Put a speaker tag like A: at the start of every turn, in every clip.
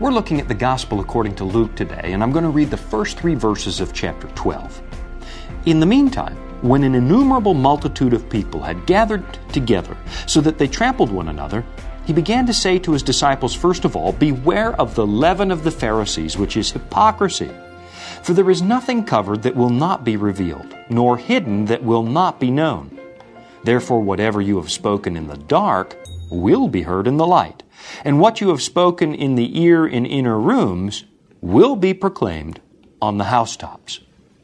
A: We're looking at the Gospel according to Luke today, and I'm going to read the first 3 verses of chapter 12. In the meantime, when an innumerable multitude of people had gathered together so that they trampled one another, he began to say to his disciples, first of all, "Beware of the leaven of the Pharisees, which is hypocrisy. For there is nothing covered that will not be revealed, nor hidden that will not be known. Therefore, whatever you have spoken in the dark will be heard in the light, and what you have spoken in the ear in inner rooms will be proclaimed on the housetops."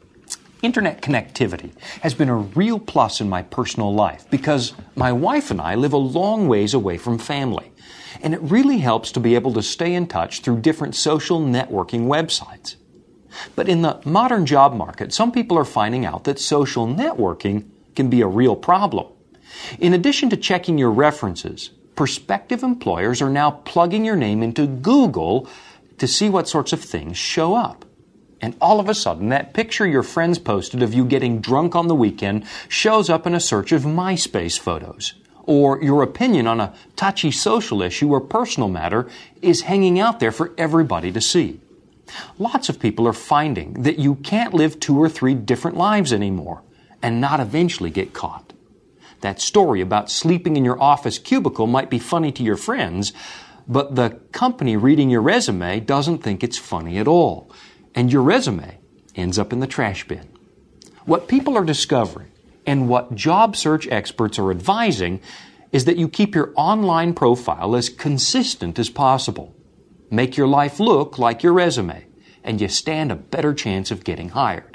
A: Internet connectivity has been a real plus in my personal life because my wife and I live a long ways away from family, and it really helps to be able to stay in touch through different social networking websites. But in the modern job market, some people are finding out that social networking can be a real problem. In addition to checking your references, prospective employers are now plugging your name into Google to see what sorts of things show up. And all of a sudden, that picture your friends posted of you getting drunk on the weekend shows up in a search of MySpace photos. Or your opinion on a touchy social issue or personal matter is hanging out there for everybody to see. Lots of people are finding that you can't live 2 or 3 different lives anymore and not eventually get caught. That story about sleeping in your office cubicle might be funny to your friends, but the company reading your resume doesn't think it's funny at all. And your resume ends up in the trash bin. What people are discovering and what job search experts are advising is that you keep your online profile as consistent as possible. Make your life look like your resume, and you stand a better chance of getting hired.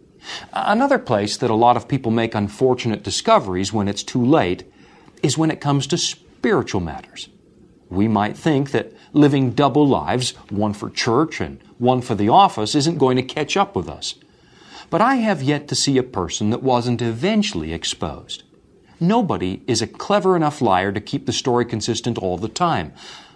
A: Another place that a lot of people make unfortunate discoveries when it's too late is when it comes to spiritual matters. We might think that living double lives, one for church and one for the office, isn't going to catch up with us. But I have yet to see a person that wasn't eventually exposed. Nobody is a clever enough liar to keep the story consistent all the time,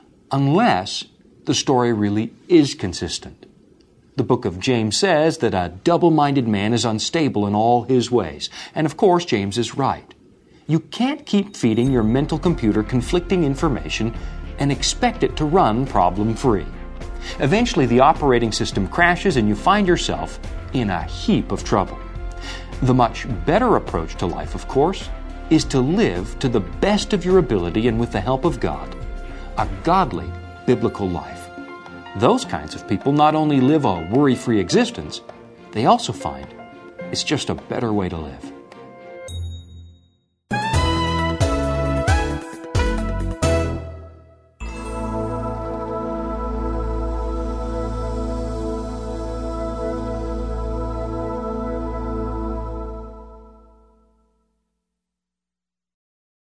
A: unless the story really is consistent. The book of James says that a double-minded man is unstable in all his ways. And of course, James is right. You can't keep feeding your mental computer conflicting information and expect it to run problem-free. Eventually, the operating system crashes and you find yourself in a heap of trouble. The much better approach to life, of course, is to live to the best of your ability and with the help of God, a godly, biblical life. Those kinds of people not only live a worry-free existence, they also find it's just a better way to live.